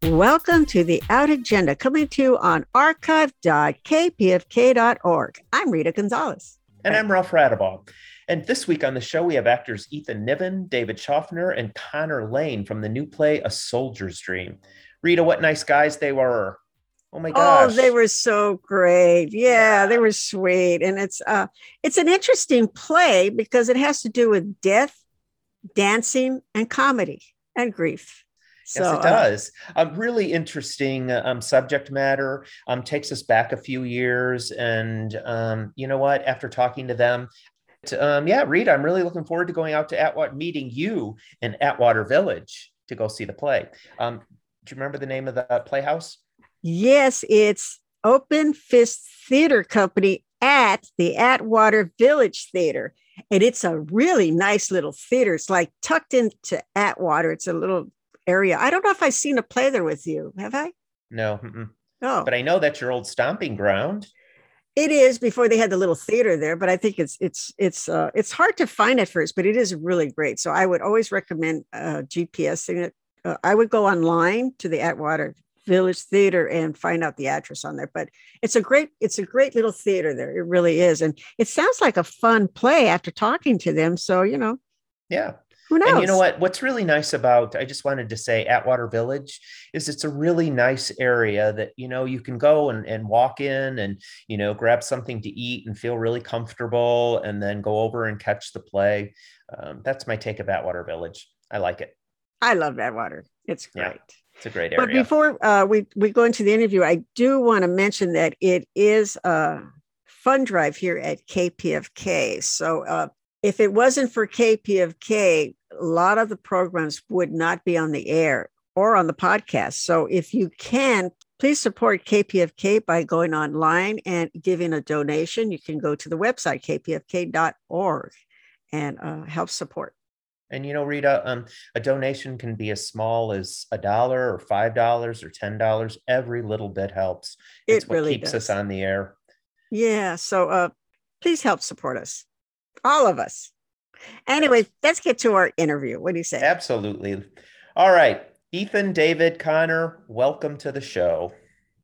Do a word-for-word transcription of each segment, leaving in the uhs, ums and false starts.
Welcome to the Out Agenda, coming to you on archive dot k p f k dot org. I'm Rita Gonzalez. And I'm Ralph Radabaugh. And this week on the show, we have actors Ethan Niven, David Schaffner, and Connor Lane from the new play, A Soldier's Dream. Rita, what nice guys they were. Oh my gosh. Oh, they were so great. Yeah, yeah, they were sweet. And it's uh it's an interesting play because it has to do with death, dancing, and comedy and grief. Yes, So, it does. Uh, um, really interesting um, subject matter. Um, takes us back a few years. And um, you know what? After talking to them, um, yeah, Rita, I'm really looking forward to going out to Atwater, meeting you in Atwater Village to go see the play. Um, do you remember the name of the playhouse? Yes, it's Open Fist Theater Company at the Atwater Village Theater. And it's a really nice little theater. It's like tucked into Atwater. It's a little area. I don't know if I've seen a play there with you. Have I? No. Mm-mm. Oh, but I know that's your old stomping ground. It is before they had the little theater there, but I think it's it's it's uh, it's hard to find at first, but it is really great. So I would always recommend uh, GPSing it. Uh, I would go online to the Atwater Village Theater and find out the address on there. But it's a great it's a great little theater there. It really is, and it sounds like a fun play after talking to them. So you know, yeah. Who knows? And you know what? What's really nice about, I just wanted to say Atwater Village is it's a really nice area that, you know, you can go and, and walk in and, you know, grab something to eat and feel really comfortable and then go over and catch the play. Um, that's my take of Atwater Village. I like it. I love Atwater. It's great. Yeah, it's a great area. But before uh, we, we go into the interview, I do want to mention that it is a fund drive here at K P F K. So uh, if it wasn't for K P F K, a lot of the programs would not be on the air or on the podcast. So if you can, please support K P F K by going online and giving a donation. You can go to the website, k p f k dot org, and uh, help support. And, you know, Rita, um, a donation can be as small as a dollar or five dollars or ten dollars. Every little bit helps. It's it what really keeps does. us on the air. Yeah. So uh, please help support us. All of us. Anyway, let's get to our interview. What do you say? Absolutely. All right. Ethan, David, Connor, welcome to the show.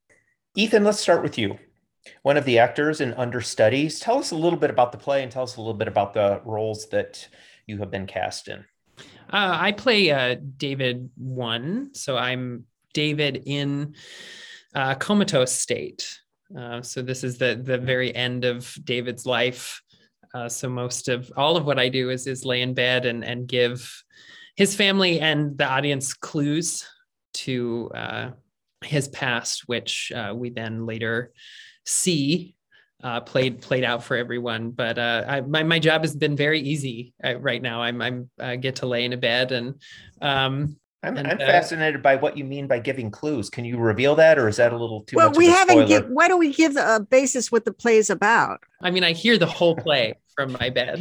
Ethan, let's start with you. One of the actors in Understudies. Tell us a little bit about the play and tell us a little bit about the roles that you have been cast in. Uh, I play uh, David one. So I'm David in uh, comatose state. Uh, so this is the the very end of David's life. Uh, so most of all of what I do is is lay in bed and and give his family and the audience clues to uh, his past, which uh, we then later see uh, played played out for everyone. But uh, I, my my job has been very easy uh, right now. I'm I'm I get to lay in a bed and. Um, I'm, and, I'm uh, fascinated by what you mean by giving clues. Can you reveal that, or is that a little too well, much we of a haven't. spoiler? Give, why don't we give the uh, basis what the play is about? I mean, I hear the whole play from my bed.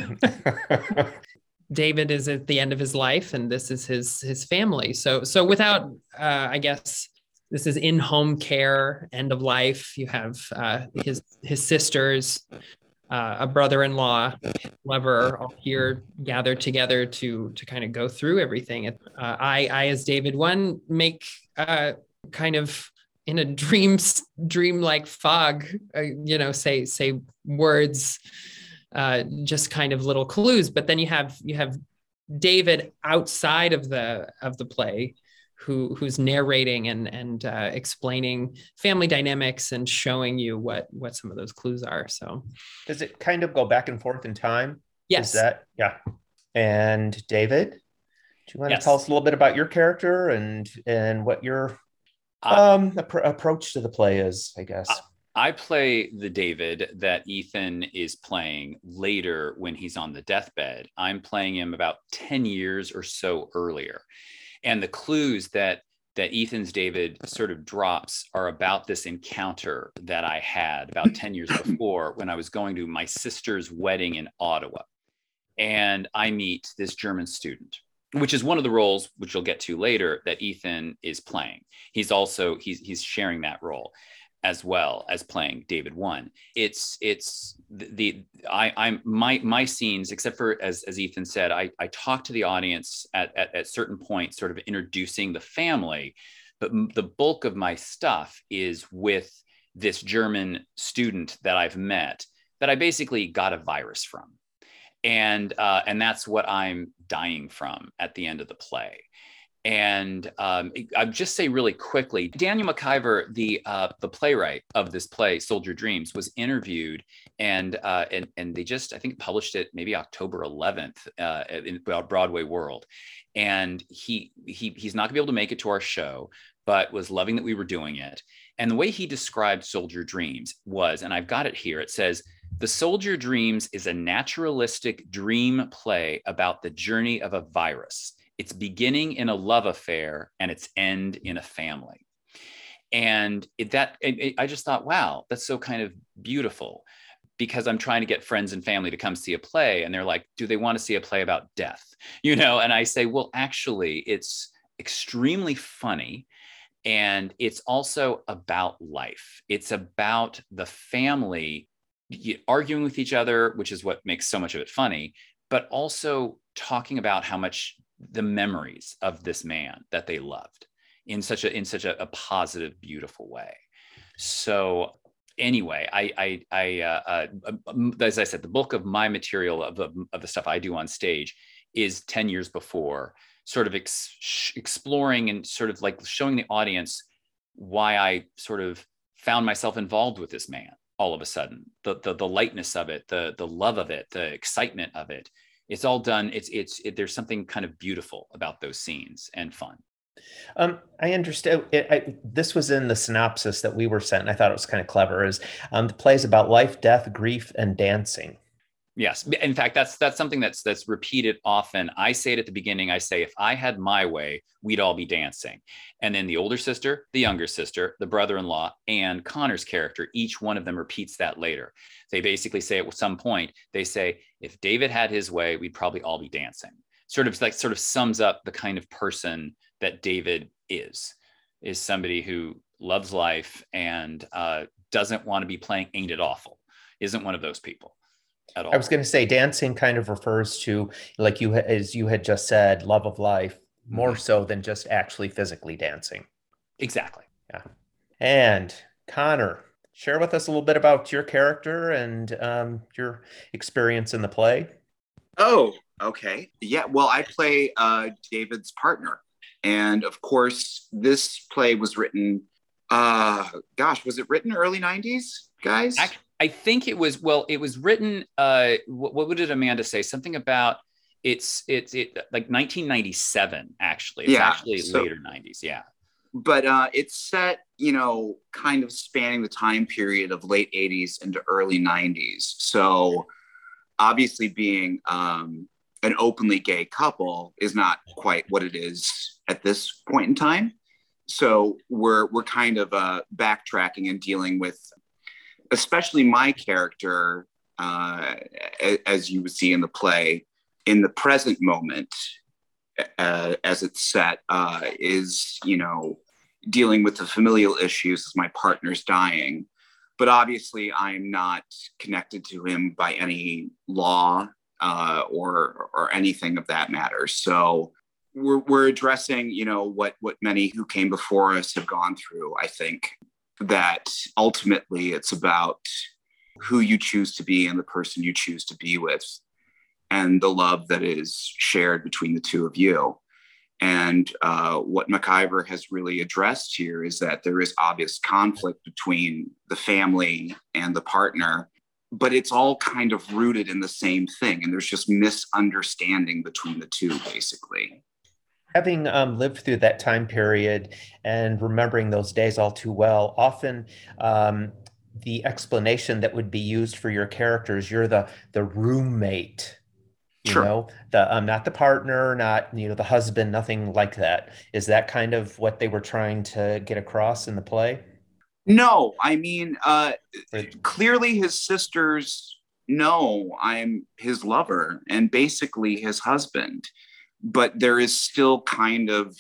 David is at the end of his life, and this is his his family. So so without, uh, I guess, this is in home care, end of life. You have uh, his his sisters. Uh, a brother-in-law, lover, all here gathered together to to kind of go through everything. Uh, I, I, as David one, make uh, kind of in a dream, dream-like fog, uh, you know, say say words, uh, just kind of little clues. But then you have you have David outside of the of the play, who who's narrating and and uh, explaining family dynamics and showing you what what some of those clues are. So does it kind of go back and forth in time? Yes. Is that yeah? And David, do you want yes. to tell us a little bit about your character and and what your um uh, ap- approach to the play is? I guess I play the David that Ethan is playing later when he's on the deathbed. I'm playing him about ten years or so earlier. And the clues that that Ethan's David sort of drops are about this encounter that I had about ten years before when I was going to my sister's wedding in Ottawa. And I meet this German student, which is one of the roles, which you'll get to later, that Ethan is playing. He's also, he's, he's sharing that role as well as playing David one. It's it's the, the I I'm my my scenes, except for as as Ethan said, I I talk to the audience at, at at certain points, sort of introducing the family but m- the bulk of my stuff is with this German student that I've met that I basically got a virus from. And, uh, and that's what I'm dying from at the end of the play. And um, I'll just say really quickly, Daniel McIver, the uh, the playwright of this play, Soldier Dreams, was interviewed, and uh, and and they just, I think, published it maybe October eleventh uh, in Broadway World. And he he he's not gonna be able to make it to our show, but was loving that we were doing it. And the way he described Soldier Dreams was, and I've got it here, it says, "The Soldier Dreams is a naturalistic dream play about the journey of a virus. Its beginning in a love affair and its end in a family." And it, that it, it, I just thought, wow, that's so kind of beautiful, because I'm trying to get friends and family to come see a play, and they're like, do they want to see a play about death? You know, and I say, well, actually, it's extremely funny. And it's also about life. It's about the family arguing with each other, which is what makes so much of it funny, but also talking about how much the memories of this man that they loved in such a in such a, a positive, beautiful way. So anyway, I I, I uh, uh, as I said, the bulk of my material of the, of the stuff I do on stage is ten years before, sort of ex- exploring and sort of like showing the audience why I sort of found myself involved with this man all of a sudden, the the, the lightness of it, the the love of it, the excitement of it. It's all done. It's, it's, it, there's something kind of beautiful about those scenes and fun. Um, I understand. It, I, this was in the synopsis that we were sent, and I thought it was kind of clever. Is um, the play's about life, death, grief, and dancing. Yes. In fact, that's that's something that's that's repeated often. I say it at the beginning. I say, if I had my way, we'd all be dancing. And then the older sister, the younger sister, the brother-in-law, and Connor's character, each one of them repeats that later. They basically say at some point, they say, if David had his way, we'd probably all be dancing. Sort of like sort of sums up the kind of person that David is, is somebody who loves life and uh, doesn't want to be playing Ain't It Awful, isn't one of those people. At all. I was going to say dancing kind of refers to, like you, as you had just said, love of life, more mm-hmm. so than just actually physically dancing. Exactly. Yeah. And Connor, share with us a little bit about your character and um, your experience in the play. Oh, okay. Yeah. Well, I play uh, David's partner. And of course, this play was written, uh, gosh, was it written early nineties, guys? Actually, I think it was, well, it was written, uh, what, what did Amanda say? Something about it's, it's it, like nineteen ninety-seven, actually. It's yeah, actually so, later nineties, yeah. But uh, it's set, you know, kind of spanning the time period of late eighties into early nineties. So obviously being um, an openly gay couple is not quite what it is at this point in time. So we're, we're kind of uh, backtracking and dealing with, especially my character, uh, as you would see in the play, in the present moment, uh, as it's set, uh, is, you know, dealing with the familial issues as my partner's dying. But obviously, I'm not connected to him by any law uh, or or anything of that matter. So we're we're addressing, you know, what what many who came before us have gone through, I think. That ultimately it's about who you choose to be and the person you choose to be with and the love that is shared between the two of you. And uh, what McIver has really addressed here is that there is obvious conflict between the family and the partner, but it's all kind of rooted in the same thing. And there's just misunderstanding between the two, basically. Having um, lived through that time period and remembering those days all too well, often um, the explanation that would be used for your characters, you're the the roommate, you sure. know, the um, not the partner, not, you know, the husband, nothing like that. Is that kind of what they were trying to get across in the play? No, I mean, uh, clearly his sisters know I'm his lover and basically his husband. But there is still kind of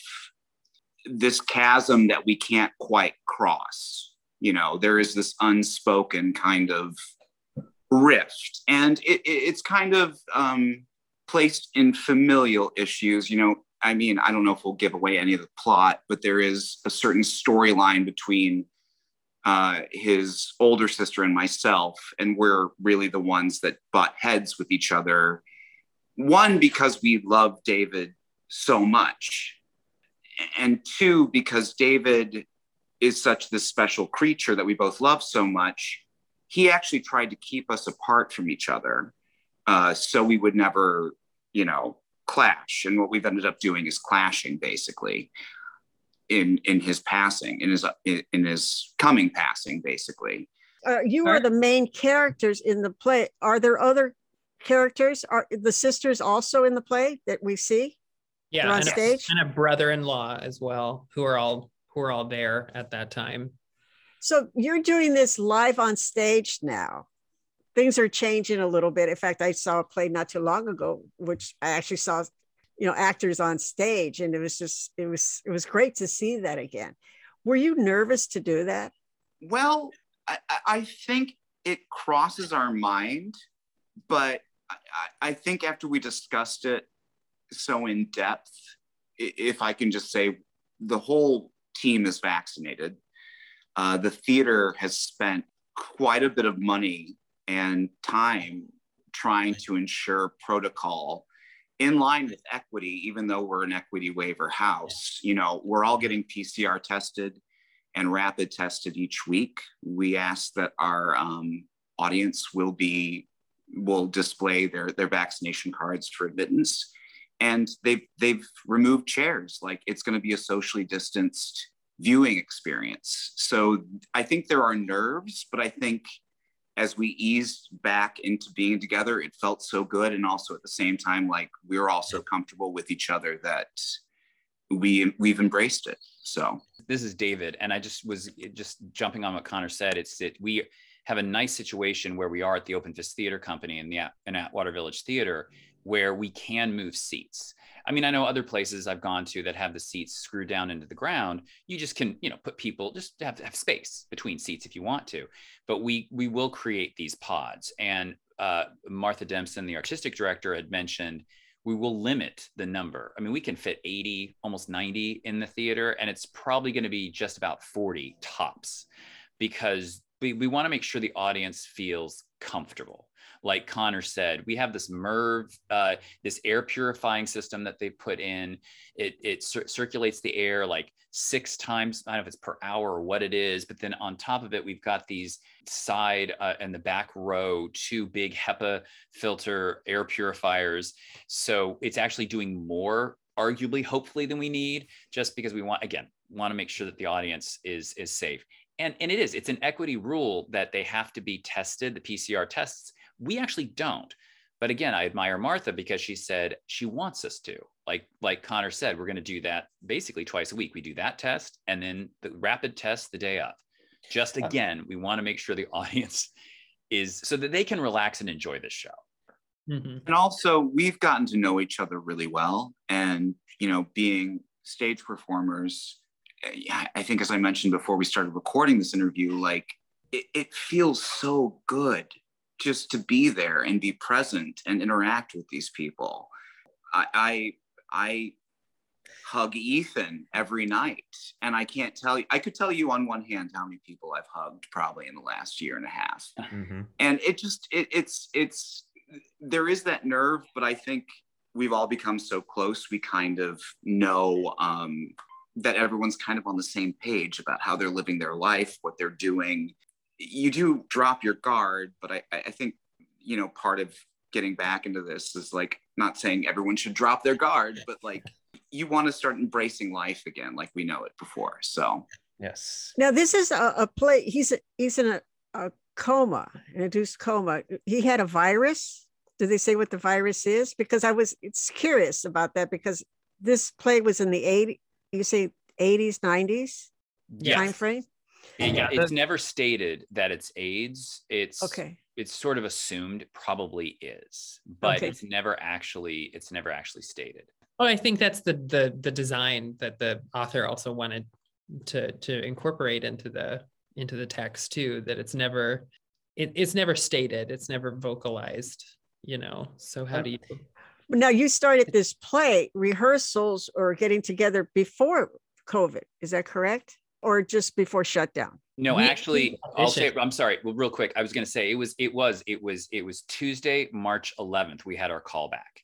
this chasm that we can't quite cross. You know, there is this unspoken kind of rift. And it, it, it's kind of um, placed in familial issues. You know, I mean, I don't know if we'll give away any of the plot, but there is a certain storyline between uh, his older sister and myself, and we're really the ones that butt heads with each other. One, because we love David so much, and two, because David is such this special creature that we both love so much. He actually tried to keep us apart from each other, uh, so we would never, you know, clash. And what we've ended up doing is clashing, basically, in in his passing, in his in his coming passing, basically. Uh, you are the main characters in the play. Are there other characters? Are the sisters also in the play that we see? Yeah, They're on and stage, a, and a brother-in-law as well, who are all who are all there at that time. So you're doing this live on stage now. Things are changing a little bit. In fact, I saw a play not too long ago, which I actually saw, you know, actors on stage, and it was just, it was, it was great to see that again. Were you nervous to do that? Well, I, I think it crosses our mind, but I, I think after we discussed it so in depth, if I can just say, the whole team is vaccinated. Uh, the theater has spent quite a bit of money and time trying to ensure protocol in line with equity, even though we're an equity waiver house. You know, we're all getting P C R tested and rapid tested each week. We ask that our um, audience will be will display their their vaccination cards for admittance, and they've they've removed chairs. Like, it's going to be a socially distanced viewing experience. So I think there are nerves, but I think as we eased back into being together, it felt so good. And also at the same time, like, we were all so comfortable with each other that we we've embraced it. So this is David, and I just was just jumping on what Connor said. It's that we have a nice situation where we are at the Open Fist Theater Company in the in Atwater Village Theater, where we can move seats. I mean, I know other places I've gone to that have the seats screwed down into the ground. You just can, you know, put people, just have, have space between seats if you want to. But we we will create these pods. And uh, Martha Dempson, the artistic director, had mentioned we will limit the number. I mean, we can fit eighty, almost ninety in the theater, and it's probably going to be just about forty tops, because we, we want to make sure the audience feels comfortable. Like Connor said, we have this MERV, uh, this air purifying system that they put in. It, it cir- circulates the air like six times. I don't know if it's per hour or what it is, but then on top of it, we've got these side uh, and the back row, two big HEPA filter air purifiers. So it's actually doing more, arguably, hopefully, than we need, just because we want, again, want to make sure that the audience is, is safe. And, and it is, it's an equity rule that they have to be tested, the P C R tests. We actually don't. But again, I admire Martha because she said she wants us to. Like, like Connor said, we're going to do that basically twice a week. We do that test and then the rapid test the day of. Just again, we want to make sure the audience is, so that they can relax and enjoy this show. Mm-hmm. And also, we've gotten to know each other really well. And, you know, being stage performers, I think, as I mentioned before we started recording this interview, like, it, it feels so good just to be there and be present and interact with these people. I, I, I hug Ethan every night, and I can't tell you, I could tell you on one hand how many people I've hugged probably in the last year and a half. Mm-hmm. And it just, it, it's, it's, there is that nerve, but I think we've all become so close. We kind of know um, that everyone's kind of on the same page about how they're living their life, what they're doing. You do drop your guard, but I, I think, you know, part of getting back into this is, like, not saying everyone should drop their guard, but like, you want to start embracing life again, like we know it before. So, yes. Now this is a, a play. He's a, he's in a, a coma, an induced coma. He had a virus. Do they say what the virus is? Because I was it's curious about that, because this play was in the eighties. You say eighties, nineties yes. time frame. Yeah, it's never stated that it's AIDS. It's okay. It's sort of assumed it probably is, but okay. it's never actually it's never actually stated. Well, I think that's the the the design that the author also wanted to to incorporate into the into the text too. That it's never it, it's never stated. It's never vocalized. You know. So how do you? Now you started this play rehearsals or getting together before COVID. Is that correct? Or just before shutdown? No, We- actually, we I'll say, auditioned. I'm sorry. Well, real quick, I was going to say it was, it was, it was, it was Tuesday, March eleventh. We had our callback.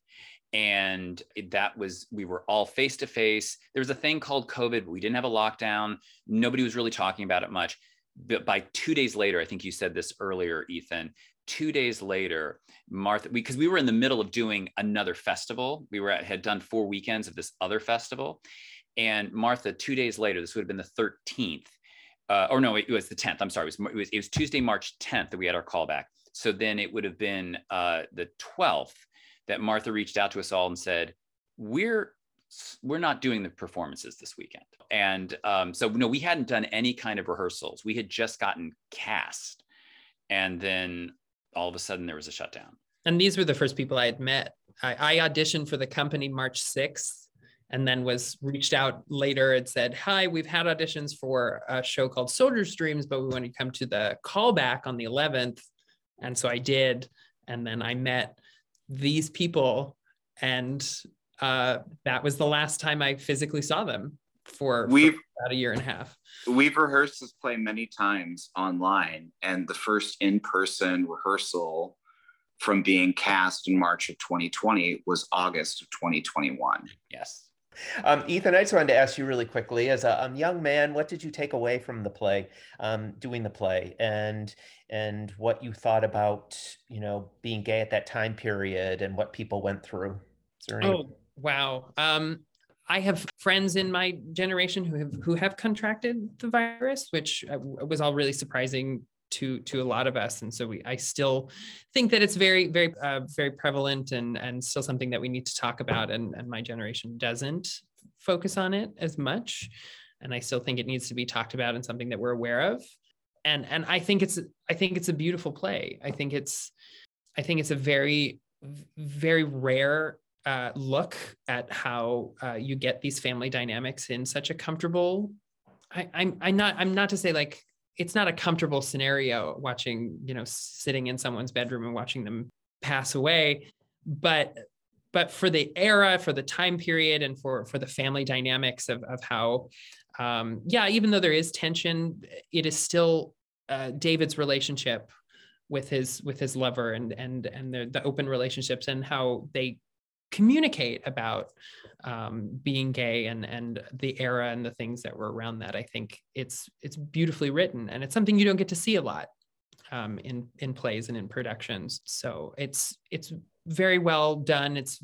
And it- that was, we were all face to face. There was a thing called COVID, but we didn't have a lockdown. Nobody was really talking about it much. But by two days later, I think you said this earlier, Ethan, two days later, Martha, because we, we were in the middle of doing another festival. We were at, had done four weekends of this other festival. And Martha, two days later, this would have been the thirteenth, uh, or no, it was the tenth. I'm sorry. It was, it was, it was Tuesday, March tenth that we had our callback. So then it would have been uh, the twelfth that Martha reached out to us all and said, we're, we're not doing the performances this weekend. And um, so, no, we hadn't done any kind of rehearsals. We had just gotten cast. And then all of a sudden there was a shutdown. And these were the first people I had met. I, I auditioned for the company March sixth, and then was reached out later and said, hi, we've had auditions for a show called Soldier's Dreams, but we want to come to the callback on the eleventh. And so I did. And then I met these people, and uh, that was the last time I physically saw them for, We've for about a year and a half. we've rehearsed this play many times online, and the first in-person rehearsal from being cast in March of twenty twenty was August of twenty twenty-one. Yes. Um, Ethan, I just wanted to ask you really quickly, as a um, young man, what did you take away from the play, um, doing the play, and and what you thought about, you know, being gay at that time period and what people went through? Is there any? Oh, wow. Um, I have friends in my generation who have who have contracted the virus, which uh, was all really surprising to to a lot of us. And so we, I still think that it's very, very, uh, very prevalent, and and still something that we need to talk about. And and my generation doesn't focus on it as much, and I still think it needs to be talked about and something that we're aware of. And and I think it's I think it's a beautiful play. I think it's I think it's a very, very rare uh, look at how uh, you get these family dynamics in such a comfortable. I, I'm I'm not I'm not to say like it's not a comfortable scenario watching, you know, sitting in someone's bedroom and watching them pass away, but but for the era, for the time period, and for for the family dynamics of of how, um, yeah, even though there is tension, it is still uh, David's relationship with his with his lover, and and and the, the open relationships, and how they communicate about um, being gay, and and the era and the things that were around that. I think it's it's beautifully written, and it's something you don't get to see a lot um, in in plays and in productions. So it's it's very well done. It's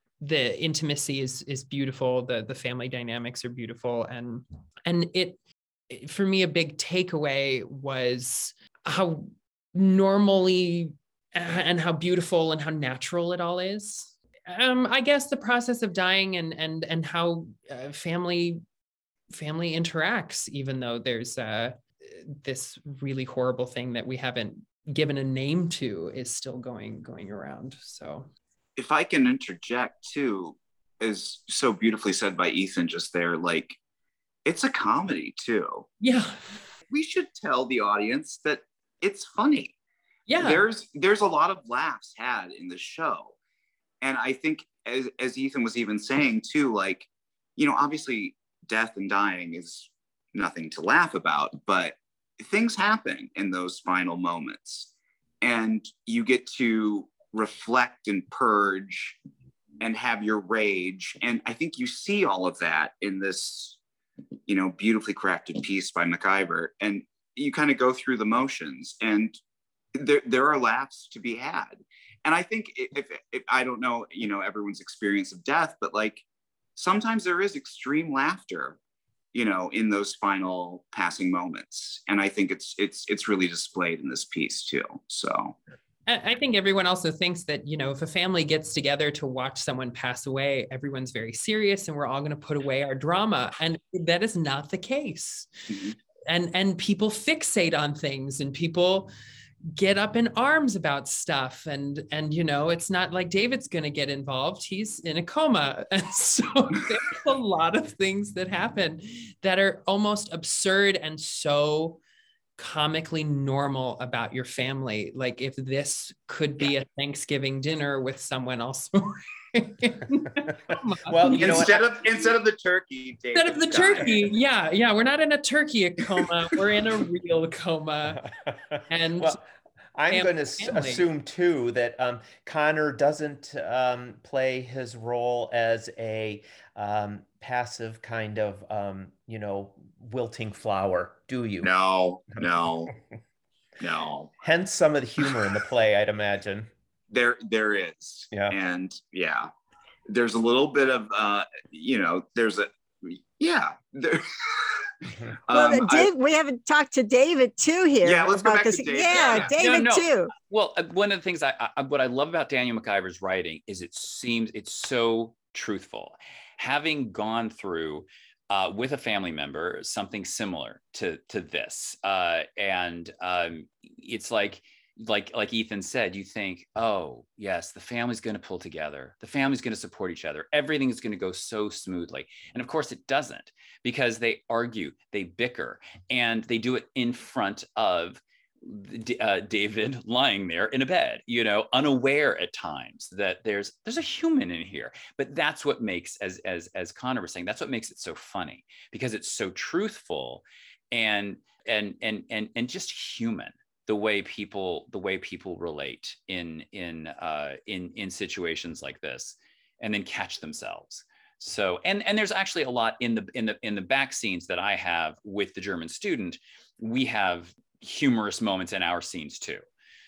the intimacy is is beautiful. The the family dynamics are beautiful, and and it for me a big takeaway was how normally and how beautiful and how natural it all is. Um, I guess the process of dying, and and and how uh, family family interacts, even though there's uh, this really horrible thing that we haven't given a name to, is still going going around. So, If I can interject too, is so beautifully said by Ethan just there, like it's a comedy too. yeah, We should tell the audience that it's funny. yeah, There's there's a lot of laughs had in the show. And I think, as, as Ethan was even saying too, like, you know, obviously death and dying is nothing to laugh about, but things happen in those final moments. And you get to reflect and purge and have your rage. And I think you see all of that in this, you know, beautifully crafted piece by MacIver. And you kind of go through the motions, and there, there are laughs to be had. And I think if, if, if I don't know, you know, everyone's experience of death, but like sometimes there is extreme laughter, you know, in those final passing moments. And I think it's it's it's really displayed in this piece too. So I think everyone also thinks that, you know, if a family gets together to watch someone pass away, everyone's very serious and we're all going to put away our drama. And that is not the case. mm-hmm. And and people fixate on things, and people get up in arms about stuff, and and you know, it's not like David's going to get involved. He's in a coma. And so there's a lot of things that happen that are almost absurd and so comically normal about your family. Like if this could be a Thanksgiving dinner with someone also Well, you know instead what? of instead of the turkey, Instead of the David's dying. turkey, yeah, yeah, we're not in a turkey coma. We're in a real coma. And well, I'm fam- going to family. assume too that um, Connor doesn't um, play his role as a um, passive kind of, um, you know, wilting flower, do you? No, no, no. Hence some of the humor in the play, I'd imagine. There, there is. Yeah. And yeah, there's a little bit of, uh, you know, there's a, yeah. There, Well, um, then I- Dave, we haven't talked to David too here. Yeah, let's go about back to this. David. Yeah, Yeah. David No, no. too. Well, uh, one of the things I, I what I love about Daniel McIver's writing is it seems it's so truthful. Having gone through uh, with a family member something similar to to this, uh, and um, it's like like like Ethan said, you think, oh yes, the family's going to pull together, the family's going to support each other, everything is going to go so smoothly, and of course it doesn't, because they argue, they bicker, and they do it in front of uh, David lying there in a bed, you know, unaware at times that there's there's a human in here. But that's what makes, as as as Connor was saying, that's what makes it so funny, because it's so truthful and and and and and just human. The way people the way people relate in in uh, in in situations like this, and then catch themselves. So and and there's actually a lot in the in the in the back scenes that I have with the German student. We have humorous moments in our scenes too.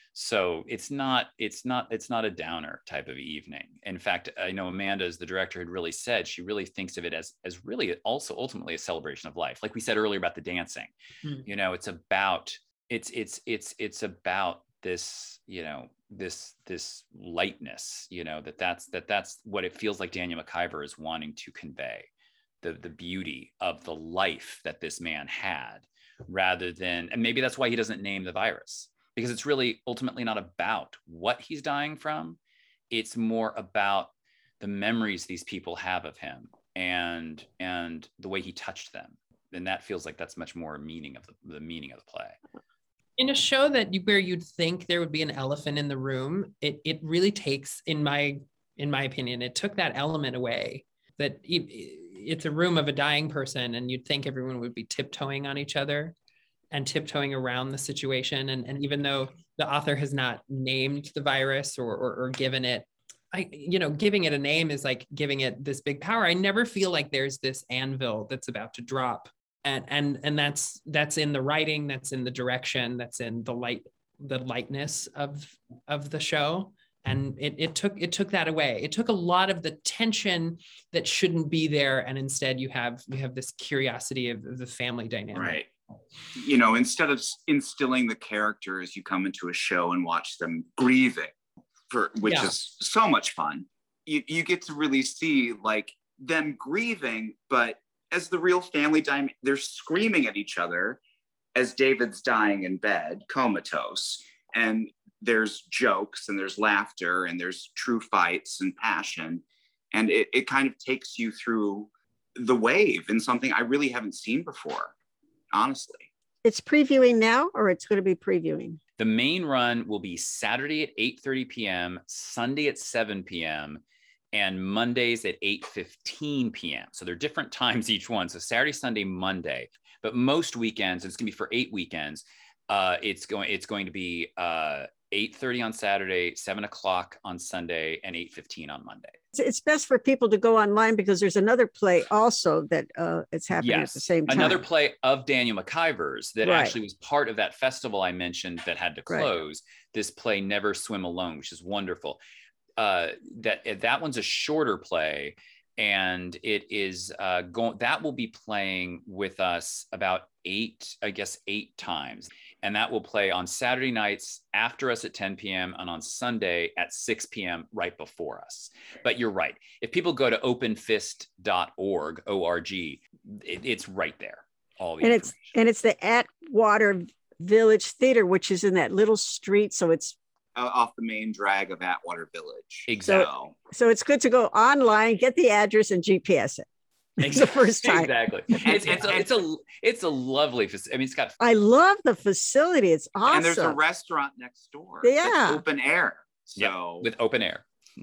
So it's not it's not it's not a downer type of evening. In fact, I know Amanda, as the director, had really said she really thinks of it as as really also ultimately a celebration of life. Like we said earlier about the dancing, Hmm. you know, it's about it's it's it's it's about this, you know, this this lightness, you know, that that's that that's what it feels like Daniel McIver is wanting to convey, the the beauty of the life that this man had, rather than, and maybe that's why he doesn't name the virus, because it's really ultimately not about what he's dying from. It's more about the memories these people have of him, and and the way he touched them. And that feels like that's much more meaning of the, the meaning of the play. In a show that you, where you'd think there would be an elephant in the room, it it really takes, in my in my opinion, it took that element away. That it, it's a room of a dying person, and you'd think everyone would be tiptoeing on each other and tiptoeing around the situation. And, and even though the author has not named the virus or, or or given it, I you know, giving it a name is like giving it this big power. I never feel like there's this anvil that's about to drop. And and and that's that's in the writing, that's in the direction, that's in the light, the lightness of of the show. And it it took it took that away. It took a lot of the tension that shouldn't be there, and instead you have you have this curiosity of, of the family dynamic. Right. You know, instead of instilling the characters, you come into a show and watch them grieving, for which Yeah. is so much fun. You you get to really see like them grieving, but as the real family dynamic, they're screaming at each other as David's dying in bed, comatose. And there's jokes and there's laughter and there's true fights and passion. And it, it kind of takes you through the wave in something I really haven't seen before, honestly. It's previewing now, or it's going to be previewing? The main run will be Saturday at eight thirty p.m., Sunday at seven p.m., and Mondays at eight fifteen p.m. So they're different times each one. So Saturday, Sunday, Monday. But most weekends, it's going to be for eight weekends. Uh, it's going it's going to be uh, eight thirty on Saturday, seven o'clock on Sunday, and eight fifteen on Monday. It's, it's best for people to go online, because there's another play also that uh, it's happening at the same time. Another play of Daniel McIver's that Right. actually was part of that festival I mentioned that had to Right. close. This play, Never Swim Alone, which is wonderful. Uh, that that one's a shorter play, and it is uh, going. That will be playing with us about eight, I guess, eight times, and that will play on Saturday nights after us at ten p.m. and on Sunday at six p.m. right before us. But you're right. If people go to open fist dot org, O R G, it, it's right there. All the and it's information. and it's the Atwater Village Theater, which is in that little street. So it's Uh, off the main drag of Atwater Village. Exactly. So, so it's good to go online, get the address, and G P S it. It's the first time. Exactly. It's, it's, a, it's a it's a lovely. fac- I mean, it's got I love the facility. It's awesome. and there's a restaurant next door. Yeah. It's open air. Yep, So with open air.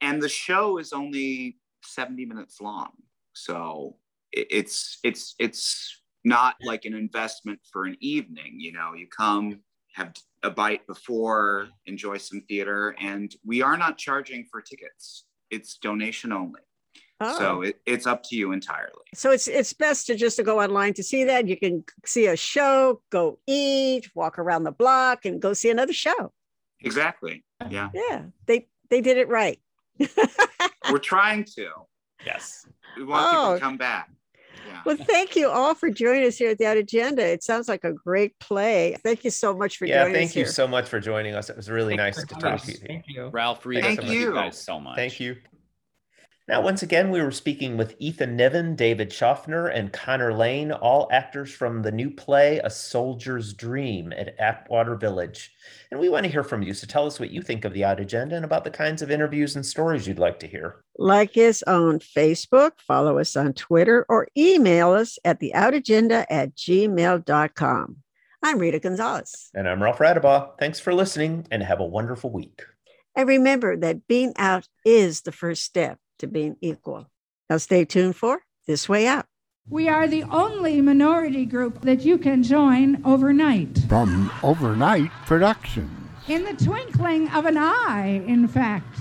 and the show is only seventy minutes long. So it's, it's, it's not like an investment for an evening. You know, you come, have a bite before, enjoy some theater, and we are not charging for tickets. It's donation only. Oh. So it, it's up to you entirely. So it's it's best to just to go online to see that. You can see a show, go eat, walk around the block, and go see another show. Exactly. Yeah. Yeah. They they did it right. We're trying to. Yes. We want oh. people to come back. Yeah. Well, thank you all for joining us here at the Out Agenda. It sounds like a great play. Thank you so much for yeah, joining us. Yeah, thank you here. so much for joining us. It was really Thanks nice to talk to you. Thank you. Ralph, Rita, thank you. you guys so much. Thank you. Now, once again, we were speaking with Ethan Niven, David Schaffner, and Connor Lane, all actors from the new play, A Soldier's Dream at Atwater Village. And we want to hear from you, so tell us what you think of the Out Agenda and about the kinds of interviews and stories you'd like to hear. Like us on Facebook, follow us on Twitter, or email us at theoutagenda at gmail dot com. I'm Rita Gonzalez. And I'm Ralph Radabaugh. Thanks for listening, and have a wonderful week. And remember that being out is the first step to being equal. Now stay tuned for This Way Out. We are the only minority group that you can join overnight. From Overnight Productions. In the twinkling of an eye, in fact.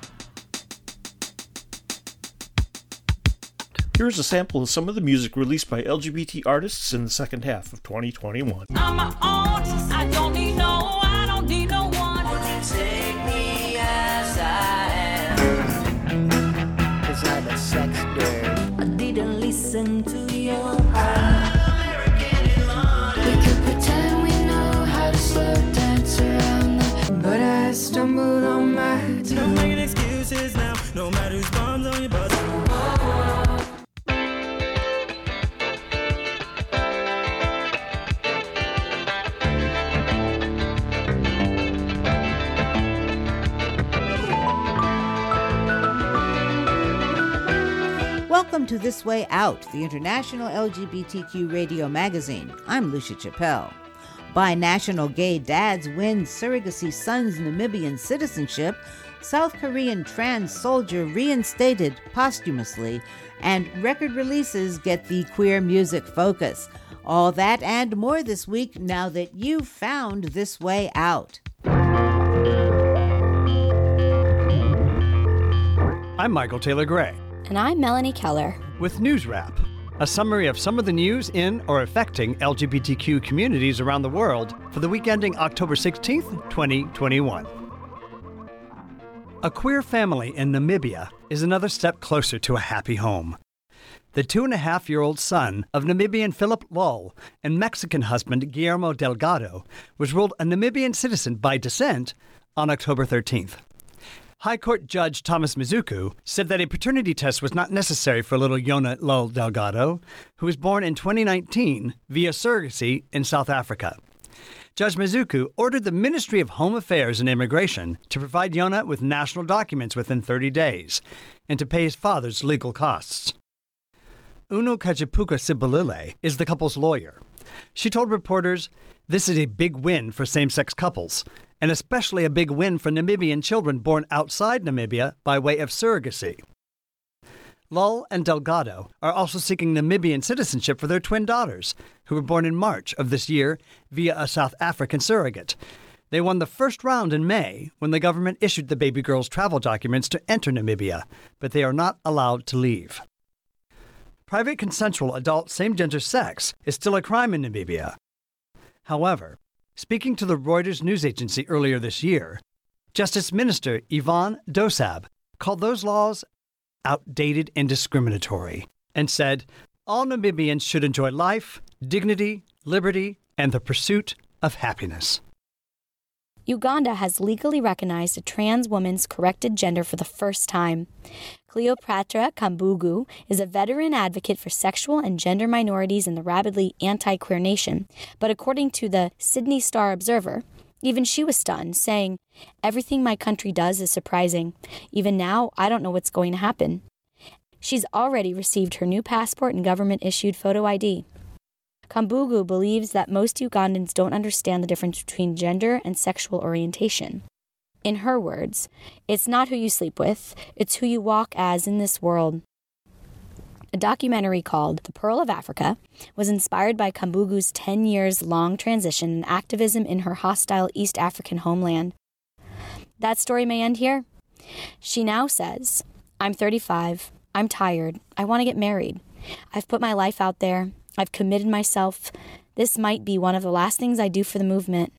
Here's a sample of some of the music released by L G B T artists in the second half of twenty twenty-one. I'm my own, I don't need no, I don't need no one. Would you take me as I am? Cause I'm a sex nerd. I didn't listen to your heart. We could pretend we know how to slow dance around the... But I stumbled on my toe. No making excuses now, no matter who's bombs on your butt. Welcome to This Way Out, the international L G B T Q radio magazine. I'm Lucia Chappelle. Binational gay dads win surrogacy son's Namibian citizenship, South Korean trans soldier reinstated posthumously, and record releases get the queer music focus. All that and more this week now that you've found This Way Out. I'm Michael Taylor Gray. And I'm Melanie Keller. With News Wrap, a summary of some of the news in or affecting L G B T Q communities around the world for the week ending October sixteenth, twenty twenty-one. A queer family in Namibia is another step closer to a happy home. The two-and-a-half-year-old son of Namibian Philip Lull and Mexican husband Guillermo Delgado was ruled a Namibian citizen by descent on October thirteenth. High Court Judge Thomas Mizuku said that a paternity test was not necessary for little Yona Lull Delgado, who was born in twenty nineteen via surrogacy in South Africa. Judge Mizuku ordered the Ministry of Home Affairs and Immigration to provide Yona with national documents within thirty days and to pay his father's legal costs. Unu Kajipuka Sibalile is the couple's lawyer. She told reporters, "This is a big win for same-sex couples, and especially a big win for Namibian children born outside Namibia by way of surrogacy." Lull and Delgado are also seeking Namibian citizenship for their twin daughters, who were born in March of this year via a South African surrogate. They won the first round in May when the government issued the baby girls' travel documents to enter Namibia, but they are not allowed to leave. Private consensual adult same-gender sex is still a crime in Namibia. However, speaking to the Reuters news agency earlier this year, Justice Minister Yvonne Dosab called those laws outdated and discriminatory and said, all Namibians should enjoy life, dignity, liberty, and the pursuit of happiness. Uganda has legally recognized a trans woman's corrected gender for the first time. Cleopatra Kambugu is a veteran advocate for sexual and gender minorities in the rabidly anti-queer nation, but according to the Sydney Star Observer, even she was stunned, saying, "Everything my country does is surprising. Even now, I don't know what's going to happen." She's already received her new passport and government-issued photo I D. Kambugu believes that most Ugandans don't understand the difference between gender and sexual orientation. In her words, "It's not who you sleep with, it's who you walk as in this world." A documentary called The Pearl of Africa was inspired by Kambugu's ten years long transition and activism in her hostile East African homeland. That story may end here. She now says, "I'm thirty-five. I'm tired. I want to get married. I've put my life out there. I've committed myself. This might be one of the last things I do for the movement."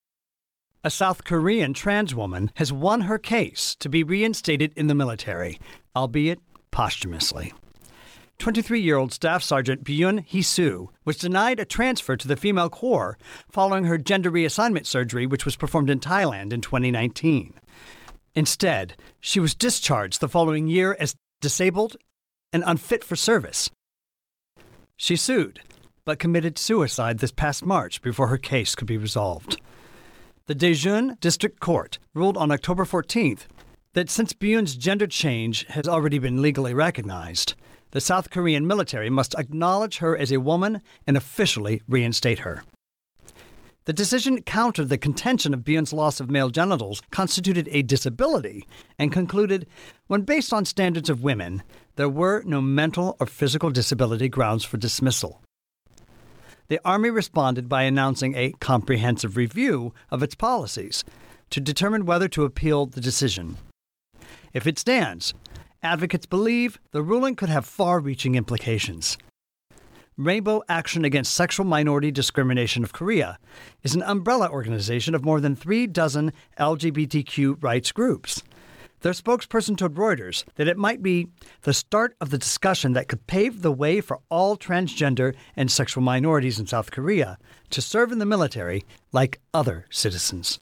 A South Korean trans woman has won her case to be reinstated in the military, albeit posthumously. twenty-three-year-old Staff Sergeant Byun Hee-soo was denied a transfer to the female corps following her gender reassignment surgery, which was performed in Thailand in twenty nineteen. Instead, she was discharged the following year as disabled and unfit for service. She sued, but committed suicide this past March before her case could be resolved. The Daejeon District Court ruled on October fourteenth that since Byun's gender change has already been legally recognized, the South Korean military must acknowledge her as a woman and officially reinstate her. The decision countered the contention of Byun's loss of male genitals constituted a disability and concluded, when based on standards of women, there were no mental or physical disability grounds for dismissal. The Army responded by announcing a comprehensive review of its policies to determine whether to appeal the decision. If it stands, advocates believe the ruling could have far-reaching implications. Rainbow Action Against Sexual Minority Discrimination of Korea is an umbrella organization of more than three dozen L G B T Q rights groups. Their spokesperson told Reuters that it might be the start of the discussion that could pave the way for all transgender and sexual minorities in South Korea to serve in the military like other citizens.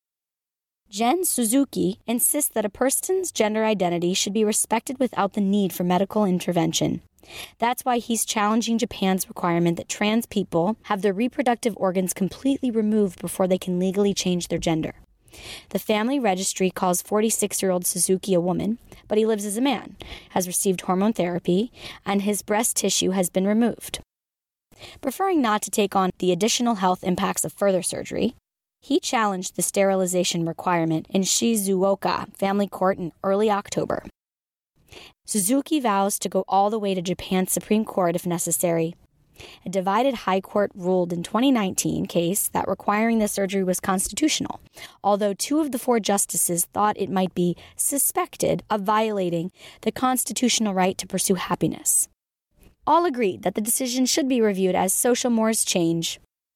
Jen Suzuki insists that a person's gender identity should be respected without the need for medical intervention. That's why he's challenging Japan's requirement that trans people have their reproductive organs completely removed before they can legally change their gender. The family registry calls forty-six-year-old Suzuki a woman, but he lives as a man, has received hormone therapy, and his breast tissue has been removed. Preferring not to take on the additional health impacts of further surgery, he challenged the sterilization requirement in Shizuoka Family Court in early October. Suzuki vows to go all the way to Japan's Supreme Court if necessary. A divided High Court ruled in twenty nineteen case that requiring the surgery was constitutional, although two of the four justices thought it might be suspected of violating the constitutional right to pursue happiness. All agreed that the decision should be reviewed as social mores change.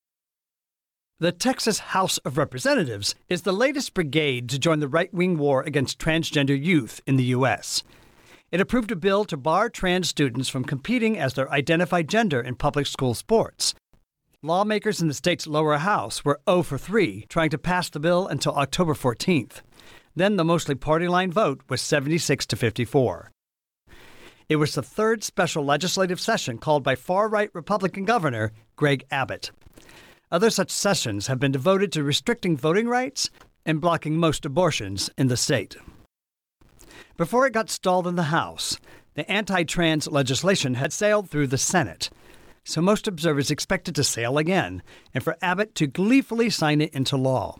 The Texas House of Representatives is the latest brigade to join the right-wing war against transgender youth in the U S It approved a bill to bar trans students from competing as their identified gender in public school sports. Lawmakers in the state's lower house were oh for three, trying to pass the bill until October fourteenth. Then the mostly party-line vote was seventy-six to fifty-four. It was the third special legislative session called by far-right Republican Governor Greg Abbott. Other such sessions have been devoted to restricting voting rights and blocking most abortions in the state. Before it got stalled in the House, the anti-trans legislation had sailed through the Senate, so most observers expect it to sail again and for Abbott to gleefully sign it into law.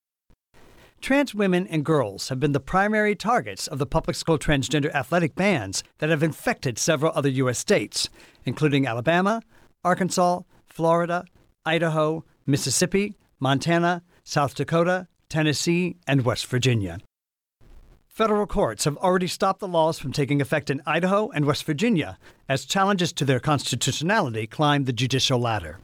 Trans women and girls have been the primary targets of the public school transgender athletic bans that have infected several other U S states, including Alabama, Arkansas, Florida, Idaho, Mississippi, Montana, South Dakota, Tennessee, and West Virginia. Federal courts have already stopped the laws from taking effect in Idaho and West Virginia as challenges to their constitutionality climb the judicial ladder.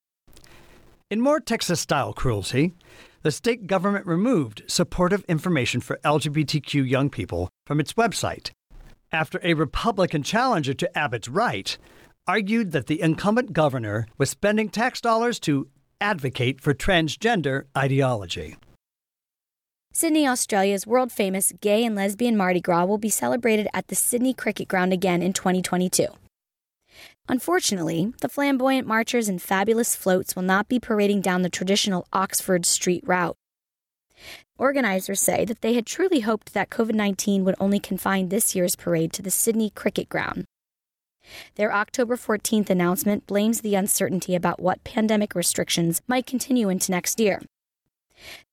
In more Texas-style cruelty, the state government removed supportive information for L G B T Q young people from its website after a Republican challenger to Abbott's right argued that the incumbent governor was spending tax dollars to advocate for transgender ideology. Sydney, Australia's world-famous gay and lesbian Mardi Gras will be celebrated at the Sydney Cricket Ground again in twenty twenty-two. Unfortunately, the flamboyant marchers and fabulous floats will not be parading down the traditional Oxford Street route. Organizers say that they had truly hoped that covid nineteen would only confine this year's parade to the Sydney Cricket Ground. Their October fourteenth announcement blames the uncertainty about what pandemic restrictions might continue into next year.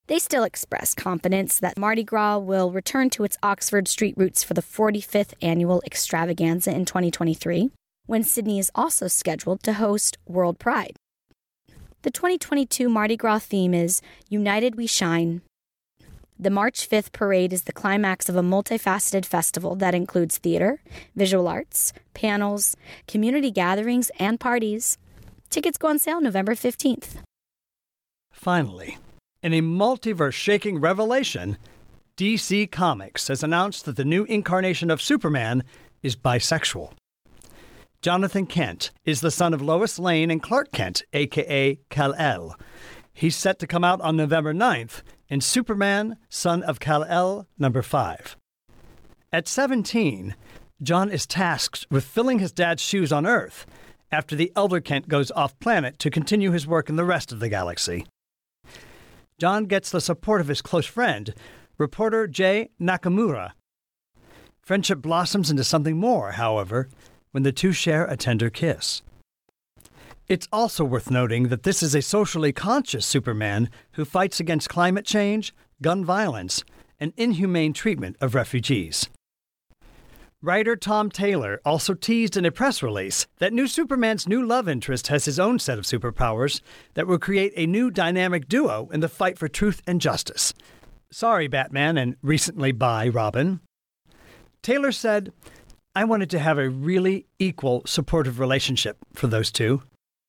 They still express confidence that Mardi Gras will return to its Oxford Street roots for the forty-fifth annual extravaganza in twenty twenty-three, when Sydney is also scheduled to host World Pride. The twenty twenty-two Mardi Gras theme is United We Shine. The March fifth parade is the climax of a multifaceted festival that includes theater, visual arts, panels, community gatherings, and parties. Tickets go on sale November fifteenth. Finally, in a multiverse-shaking revelation, D C Comics has announced that the new incarnation of Superman is bisexual. Jonathan Kent is the son of Lois Lane and Clark Kent, a k a. Kal-El. He's set to come out on November ninth in Superman, Son of Kal-El, number five. At seventeen, John is tasked with filling his dad's shoes on Earth after the elder Kent goes off-planet to continue his work in the rest of the galaxy. John gets the support of his close friend, reporter Jay Nakamura. Friendship blossoms into something more, however, when the two share a tender kiss. It's also worth noting that this is a socially conscious Superman who fights against climate change, gun violence, and inhumane treatment of refugees. Writer Tom Taylor also teased in a press release that new Superman's new love interest has his own set of superpowers that will create a new dynamic duo in the fight for truth and justice. Sorry, Batman, and recently bi Robin. Taylor said, I wanted to have a really equal, supportive relationship for those two.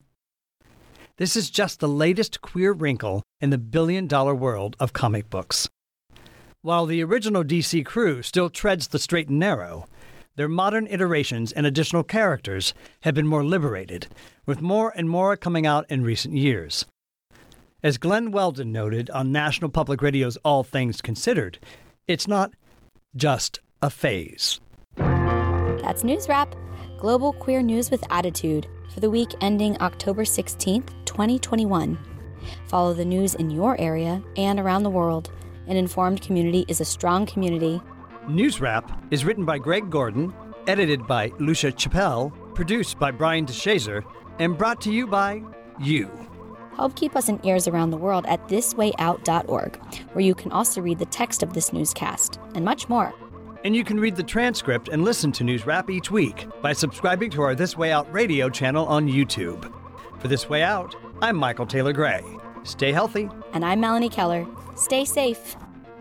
This is just the latest queer wrinkle in the billion-dollar world of comic books. While the original D C crew still treads the straight and narrow, their modern iterations and additional characters have been more liberated, with more and more coming out in recent years. As Glenn Weldon noted on National Public Radio's All Things Considered, it's not just a phase. That's News Wrap, global queer news with attitude, for the week ending October sixteenth, twenty twenty-one. Follow the news in your area and around the world. An informed community is a strong community. News Wrap is written by Greg Gordon, edited by Lucia Chappelle, produced by Brian DeShazer, and brought to you by you. Help keep us in ears around the world at this way out dot org, where you can also read the text of this newscast, and much more. And you can read the transcript and listen to News Wrap each week by subscribing to our This Way Out radio channel on YouTube. For This Way Out, I'm Michael Taylor Gray. Stay healthy. And I'm Melanie Keller. Stay safe.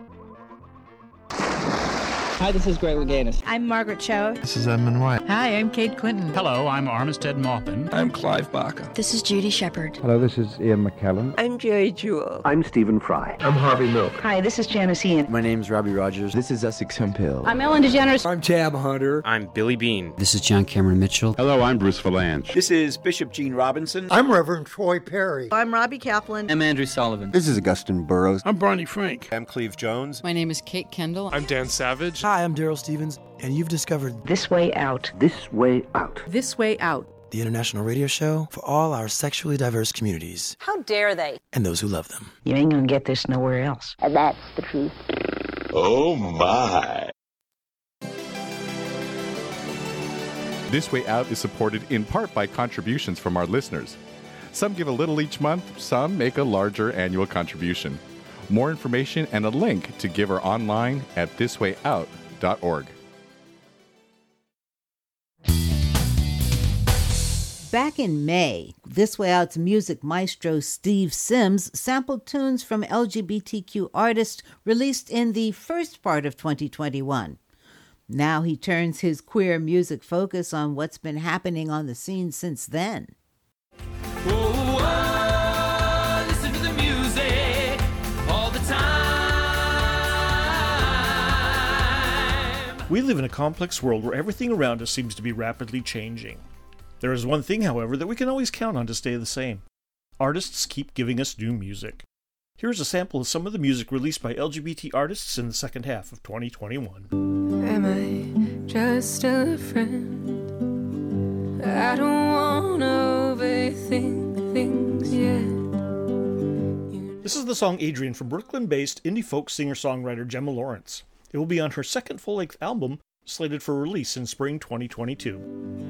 Hi, this is Greg Louganis. I'm Margaret Cho. This is Edmund White. Hi, I'm Kate Clinton. Hello, I'm Armistead Maupin. I'm Clive Barker. This is Judy Shepard. Hello, this is Ian McKellen. I'm Jerry Jewell. I'm Stephen Fry. I'm Harvey Milk. Hi, this is Janice Ian. My name's Robbie Rogers. This is Essex Hemphill. I'm Ellen DeGeneres. I'm Tab Hunter. I'm Billy Bean. This is John Cameron Mitchell. Hello, I'm Bruce Valanche. This is Bishop Gene Robinson. I'm Reverend Troy Perry. I'm Robbie Kaplan. I'm Andrew Sullivan. This is Augustine Burroughs. I'm Barney Frank. I'm Cleve Jones. My name is Kate Kendall. I'm Dan Savage. Hi, I'm Daryl Stevens, and you've discovered This Way Out. This Way Out. This Way Out. The international radio show for all our sexually diverse communities. How dare they? And those who love them. You ain't gonna get this nowhere else. And that's the truth. Oh my. This Way Out is supported in part by contributions from our listeners. Some give a little each month, some make a larger annual contribution. More information and a link to give are online at this way out dot org. Back in May, This Way Out's music maestro Steve Sims sampled tunes from L G B T Q artists released in the first part of twenty twenty-one. Now he turns his queer music focus on what's been happening on the scene since then. Whoa, whoa, listen to the music all the time. We live in a complex world where everything around us seems to be rapidly changing. There is one thing, however, that we can always count on to stay the same. Artists keep giving us new music. Here's a sample of some of the music released by L G B T artists in the second half of twenty twenty-one. Am I just a friend? I don't wanna overthink things yet. This is the song Adrian from Brooklyn-based indie folk singer-songwriter Gemma Lawrence. It will be on her second full-length album, slated for release in spring twenty twenty-two.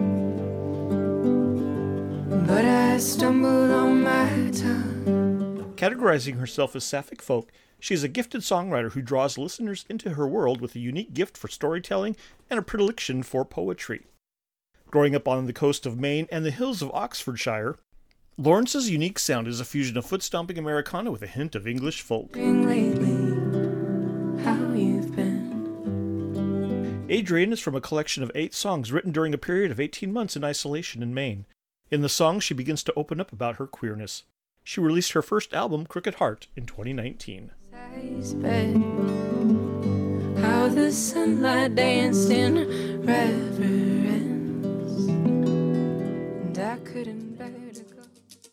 But I stumbled on my tongue. Categorizing herself as sapphic folk, she is a gifted songwriter who draws listeners into her world with a unique gift for storytelling and a predilection for poetry. Growing up on the coast of Maine and the hills of Oxfordshire, Lawrence's unique sound is a fusion of foot-stomping Americana with a hint of English folk. Lately, how you've been. Adrian is from a collection of eight songs written during a period of eighteen months in isolation in Maine. In the songs, she begins to open up about her queerness. She released her first album, Crooked Heart, in twenty nineteen. Bed, how the sunlight danced in reverence, and I couldn't bear to go.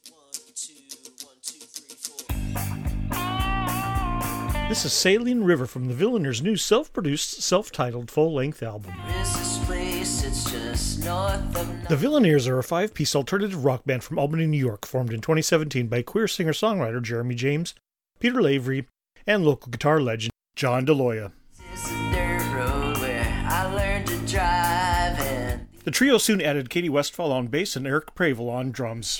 This is Saline River from the Villaners' new self-produced, self-titled full-length album. Place, it's just north of The Villaners are a five-piece alternative rock band from Albany, New York, formed in twenty seventeen by queer singer-songwriter Jeremy James, Peter Lavery, and local guitar legend John DeLoya. The trio soon added Katie Westphal on bass and Eric Pravel on drums.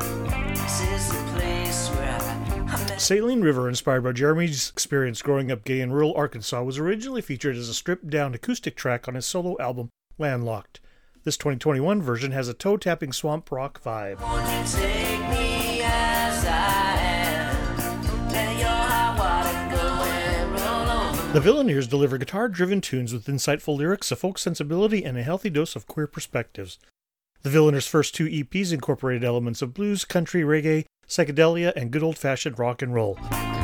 Saline River, inspired by Jeremy's experience growing up gay in rural Arkansas, was originally featured as a stripped-down acoustic track on his solo album, Landlocked. This twenty twenty-one version has a toe-tapping swamp rock vibe. The Villaners deliver guitar-driven tunes with insightful lyrics, a folk sensibility, and a healthy dose of queer perspectives. The Villaners' first two E Ps incorporated elements of blues, country, reggae, psychedelia, and good old-fashioned rock and roll.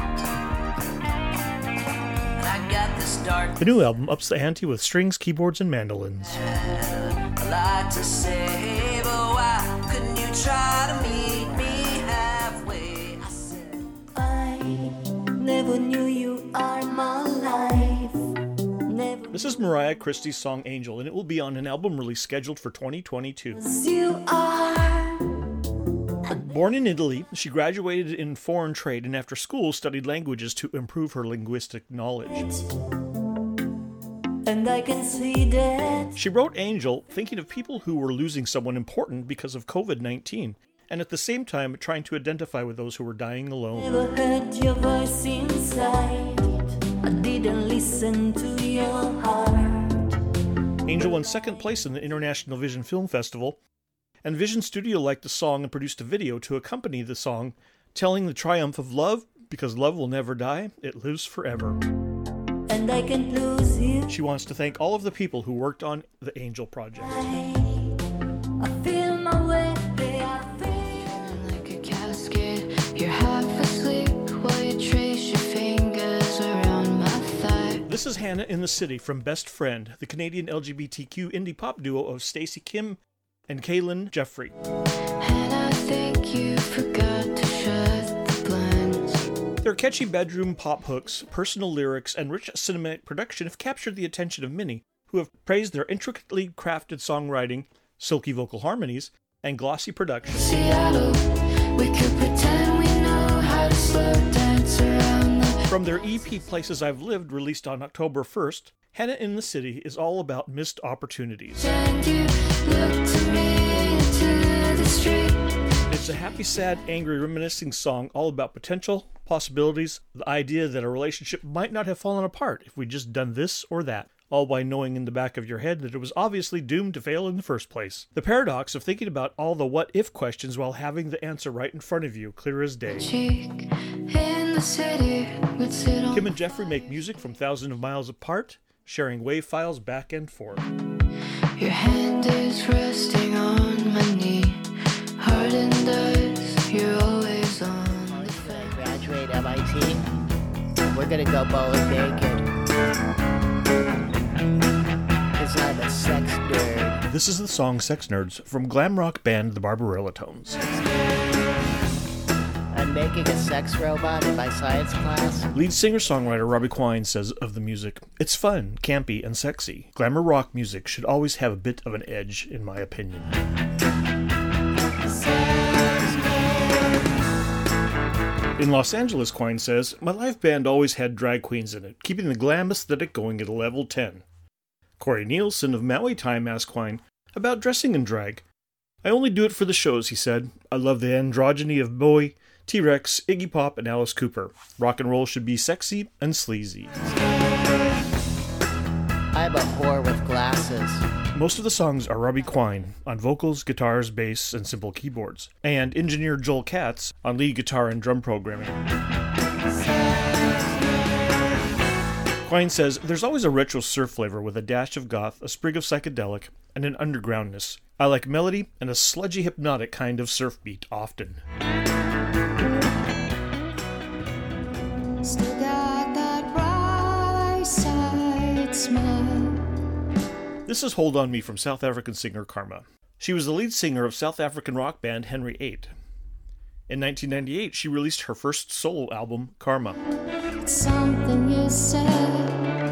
The new album ups the ante with strings, keyboards, and mandolins. I like to say, but why couldn't you try to meet me halfway? I said, I never knew you are my life. Never. This is Mariah Christie's song Angel, and it will be on an album release scheduled for twenty twenty-two. You are. Born in Italy, she graduated in foreign trade and after school studied languages to improve her linguistic knowledge. And I can see that. She wrote Angel thinking of people who were losing someone important because of covid nineteen, and at the same time trying to identify with those who were dying alone. Never heard your voice inside. I didn't listen to your heart. Angel won second place in the International Vision Film Festival, and Vision Studio liked the song and produced a video to accompany the song, telling the triumph of love, because love will never die, it lives forever. And I can't lose you. She wants to thank all of the people who worked on the Angel project. I feel my way, I feel like a casket. You're half asleep while you trace your fingers around my thigh. This is Hannah in the City from Best Friend, the Canadian L G B T Q indie pop duo of Stacey Kim and Kaylin Jeffrey. And I think you forgot to shut the blinds. Their catchy bedroom pop hooks, personal lyrics, and rich cinematic production have captured the attention of many, who have praised their intricately crafted songwriting, silky vocal harmonies, and glossy production. Seattle, we could pretend we know how to slow dance around the... From their E P Places I've Lived, released on October first, Hannah in the City is all about missed opportunities. And you look to me into the street. It's a happy, sad, angry, reminiscing song all about potential, possibilities, the idea that a relationship might not have fallen apart if we'd just done this or that, all by knowing in the back of your head that it was obviously doomed to fail in the first place. The paradox of thinking about all the what-if questions while having the answer right in front of you, clear as day. Cheek in the city, we'd sit on... Kim and Jeffrey make music from thousands of miles apart, sharing WAV files back and forth. Your hand is resting on my knee. Hardened eyes, you're always on the fence. Graduate M I T. We're gonna go bowling naked. Cause I'm a sex nerd. This is the song Sex Nerds from glam rock band The Barbarella Tones. I'm making a sex robot in my science class. Lead singer-songwriter Robbie Quine says of the music, "It's fun, campy, and sexy. Glamour rock music should always have a bit of an edge, in my opinion." In Los Angeles, Quine says, "My live band always had drag queens in it, keeping the glam aesthetic going at a level ten. Corey Nielsen of Maui Time asked Quine about dressing in drag. "I only do it for the shows," he said. "I love the androgyny of boy, T-Rex, Iggy Pop, and Alice Cooper. Rock and roll should be sexy and sleazy. I'm a whore with glasses. Most of the songs are Robbie Quine on vocals, guitars, bass, and simple keyboards, and engineer Joel Katz on lead guitar and drum programming. Quine says, "There's always a retro surf flavor with a dash of goth, a sprig of psychedelic, and an undergroundness. I like melody and a sludgy hypnotic kind of surf beat often." Still got that right side smile. This is Hold On Me from South African singer Karma. She was the lead singer of South African rock band Henry eight. In nineteen ninety-eight, she released her first solo album, Karma. It's something you said.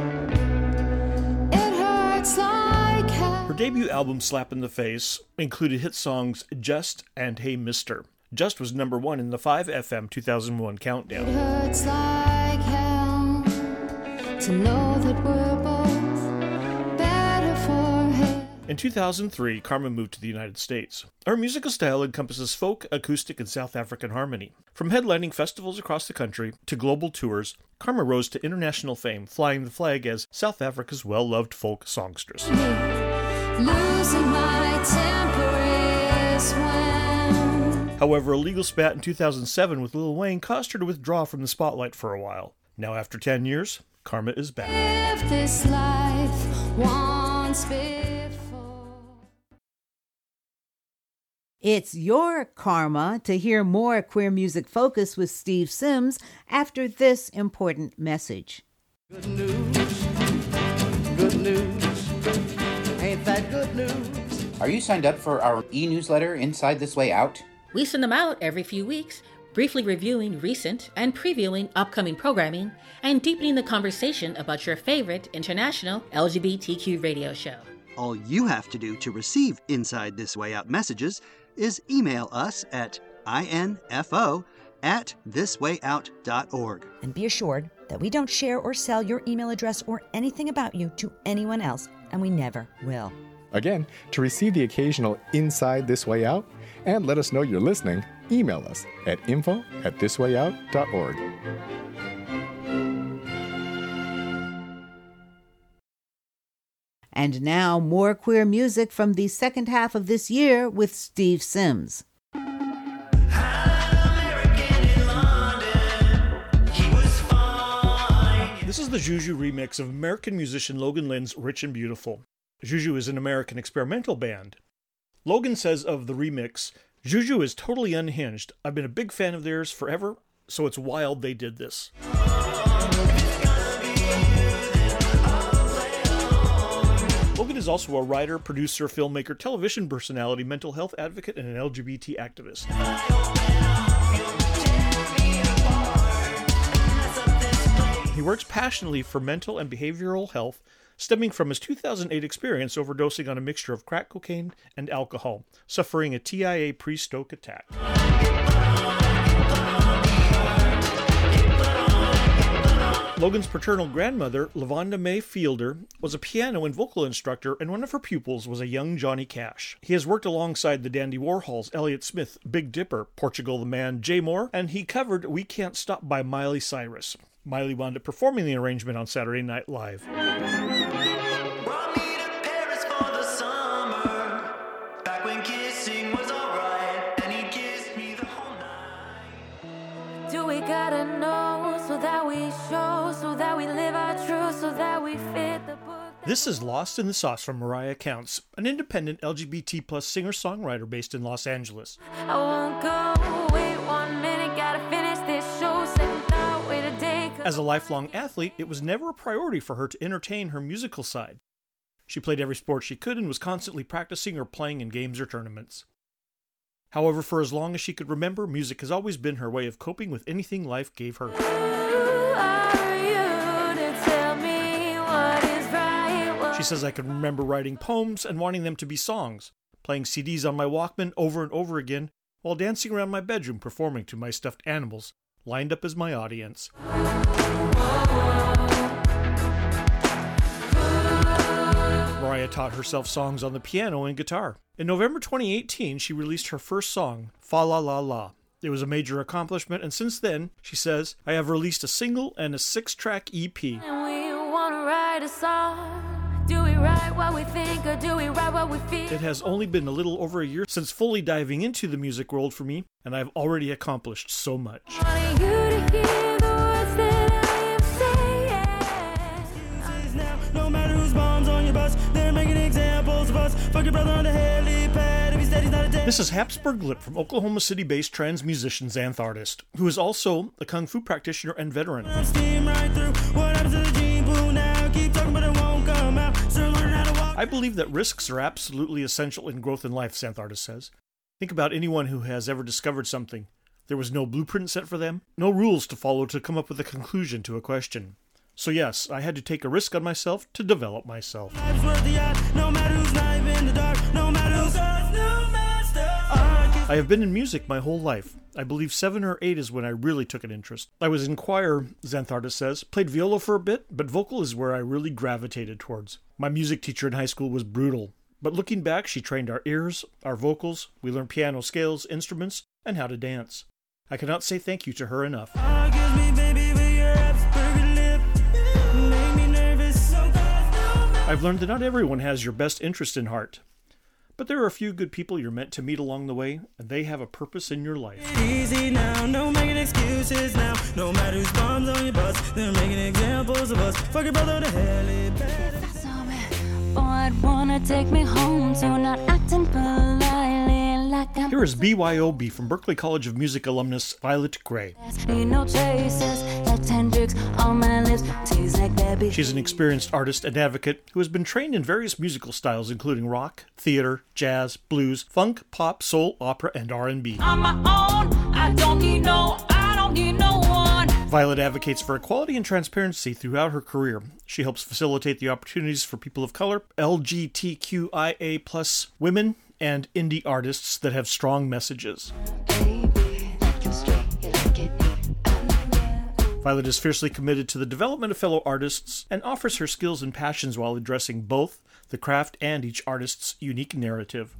It hurts like hell. Her debut album, Slap in the Face, included hit songs Just and Hey Mister. Just was number one in the five F M two thousand one countdown. It hurts like hell to know that we're both better for him. In two thousand three, Karma moved to the United States. Her musical style encompasses folk, acoustic, and South African harmony. From headlining festivals across the country to global tours, Karma rose to international fame, flying the flag as South Africa's well-loved folk songstress. Losing my temper is when. However, a legal spat in two thousand seven with Lil Wayne caused her to withdraw from the spotlight for a while. Now, after ten years, Karma is back. If this life once before. It's your karma to hear more Queer Music Focus with Steve Sims after this important message. Good news, good news, ain't that good news? Are you signed up for our e-newsletter, Inside This Way Out? We send them out every few weeks, briefly reviewing recent and previewing upcoming programming and deepening the conversation about your favorite international L G B T Q radio show. All you have to do to receive Inside This Way Out messages is email us at info at thiswayout dot org. And be assured that we don't share or sell your email address or anything about you to anyone else, and we never will. Again, to receive the occasional Inside This Way Out and let us know you're listening, email us at info at thiswayout dot org. And now, more queer music from the second half of this year with Steve Sims. This is the Juju remix of American musician Logan Lynn's Rich and Beautiful. Juju is an American experimental band. Logan says of the remix, "Juju is totally unhinged. I've been a big fan of theirs forever, so it's wild they did this." Logan is also a writer, producer, filmmaker, television personality, mental health advocate, and an L G B T activist. He works passionately for mental and behavioral health, stemming from his two thousand eight experience overdosing on a mixture of crack cocaine and alcohol, suffering a T I A pre-stroke attack. Logan's paternal grandmother, Lavonda Mae Fielder, was a piano and vocal instructor, and one of her pupils was a young Johnny Cash. He has worked alongside the Dandy Warhols, Elliott Smith, Big Dipper, Portugal the Man, Jay Moore, and he covered We Can't Stop by Miley Cyrus. Miley wound up performing the arrangement on Saturday Night Live. Do we gotta know so that we show, so that we live our truth, so that we fit the book? This is Lost in the Sauce from Mariah Counts, an independent L G B T plus singer-songwriter based in Los Angeles. I won't go, wait one minute, gotta finish this show, second thought, wait a day. As a lifelong athlete, it was never a priority for her to entertain her musical side. She played every sport she could and was constantly practicing or playing in games or tournaments. However, for as long as she could remember, music has always been her way of coping with anything life gave her. She says, "I can remember writing poems and wanting them to be songs, playing C Ds on my Walkman over and over again, while dancing around my bedroom performing to my stuffed animals, lined up as my audience." Mariah taught herself songs on the piano and guitar. In November twenty eighteen, she released her first song, Fa La La La. It was a major accomplishment, and since then, she says, I have released a single and a six-track E P. And we wanna write a song. Do we write what we think or do we write what we feel? It has only been a little over a year since fully diving into the music world for me, and I've already accomplished so much. Wanting you to hear the words that I am saying. Now, no matter whose bombs on your bus, they're making examples of us. Fuck your brother on the helipad if he said he's not a dead. This is Habsburg Lip from Oklahoma City-based trans musician Xanth artist, who is also a kung fu practitioner and veteran. Steam right through. What happens to the gene pool now? Keep talking, but it won't come out. Still learning how to walk. I believe that risks are absolutely essential in growth in life, Xanth artist says. Think about anyone who has ever discovered something. There was no blueprint set for them, no rules to follow to come up with a conclusion to a question. So yes, I had to take a risk on myself to develop myself. No matter who's live in the dark, no matter who's no master. I have been in music my whole life. I believe seven or eight is when I really took an interest. I was in choir, Xanth artist says, played viola for a bit, but vocal is where I really gravitated towards. My music teacher in high school was brutal, but looking back, she trained our ears, our vocals, we learned piano scales, instruments, and how to dance. I cannot say thank you to her enough. I've learned that not everyone has your best interest in heart, but there are a few good people you're meant to meet along the way, and they have a purpose in your life. Easy now, no making excuses now. No matter who's bombs on your bus, they're making examples of us. Fuck your brother to helipad. Oh, I'd wanna take me home, so not acting politely like I'm. Here is B Y O B from Berklee College of Music alumnus Violet Gray. Need no chases, like ten drinks on my lips, tease like baby. She's an experienced artist and advocate who has been trained in various musical styles including rock, theater, jazz, blues, funk, pop, soul, opera, and R and B. On my own, I don't need no, I don't need no one. Violet advocates for equality and transparency throughout her career. She helps facilitate the opportunities for people of color, L G B T Q I A plus women, and indie artists that have strong messages. Violet is fiercely committed to the development of fellow artists and offers her skills and passions while addressing both the craft and each artist's unique narrative.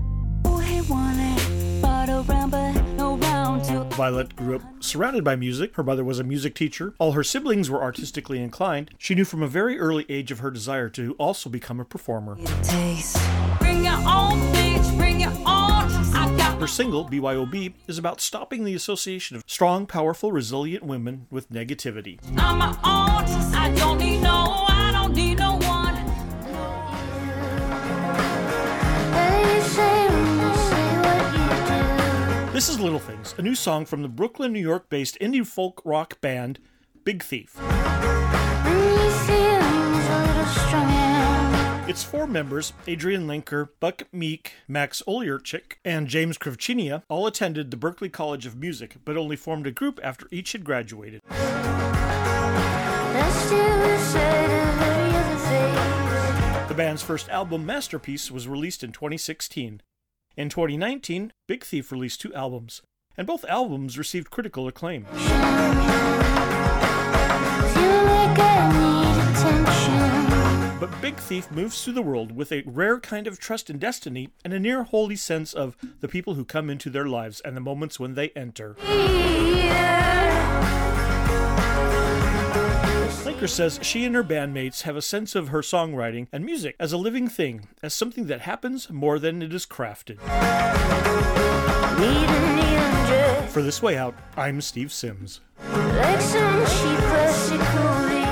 Violet grew up surrounded by music. Her mother was a music teacher. All her siblings were artistically inclined. She knew from a very early age of her desire to also become a performer. Bring your own bitch, bring your own. I got Her single, B Y O B, is about stopping the association of strong, powerful, resilient women with negativity. on my own. I don't need no, I don't need no one. This is Little Things, a new song from the Brooklyn, New York-based indie folk rock band Big Thief. Its four members, Adrian Lenker, Buck Meek, Max Olyarchik, and James Krivchinia, all attended the Berklee College of Music, but only formed a group after each had graduated. The band's first album, Masterpiece, was released in twenty sixteen. In twenty nineteen, Big Thief released two albums, and both albums received critical acclaim. But Big Thief moves through the world with a rare kind of trust in destiny and a near holy sense of the people who come into their lives and the moments when they enter. Linker says she and her bandmates have a sense of her songwriting and music as a living thing, as something that happens more than it is crafted. For This Way Out, I'm Steve Sims. Like some cheap plastic clothing.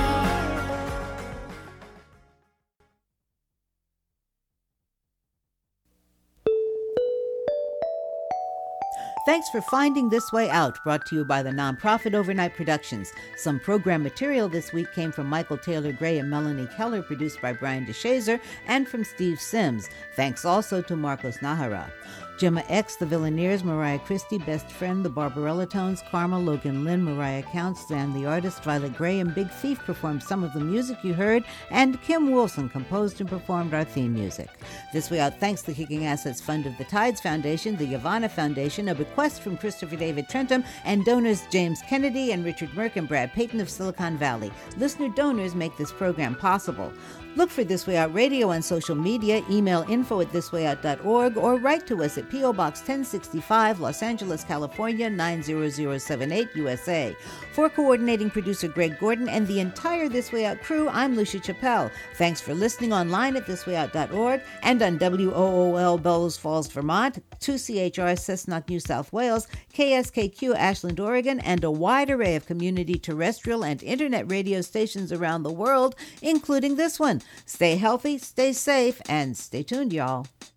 Thanks for finding This Way Out, brought to you by the nonprofit Overnight Productions. Some program material this week came from Michael Taylor Gray and Melanie Keller, produced by Brian DeShazer, and from Steve Sims. Thanks also to Marcos Nahara. Gemma X, The Villaneers, Mariah Christie, Best Friend, The Barbarella Tones, Karma, Logan Lynn, Mariah Counts, Sam the Artist, Violet Gray, and Big Thief performed some of the music you heard, and Kim Wilson composed and performed our theme music. This Way Out thanks the Kicking Assets Fund of the Tides Foundation, the Yavanna Foundation, a bequest from Christopher David Trentham, and donors James Kennedy and Richard Merck and Brad Payton of Silicon Valley. Listener donors make this program possible. Look for This Way Out Radio on social media, email info at this way out dot org, or write to us at P O. Box ten sixty-five, Los Angeles, California, nine zero zero seven eight, U S A. For coordinating producer Greg Gordon and the entire This Way Out crew, I'm Lucia Chappelle. Thanks for listening online at this way out dot org and on W O O L Bellows Falls, Vermont, two C H R Cessnock, New South Wales, K S K Q Ashland, Oregon, and a wide array of community terrestrial and internet radio stations around the world, including this one. Stay healthy, stay safe, and stay tuned, y'all.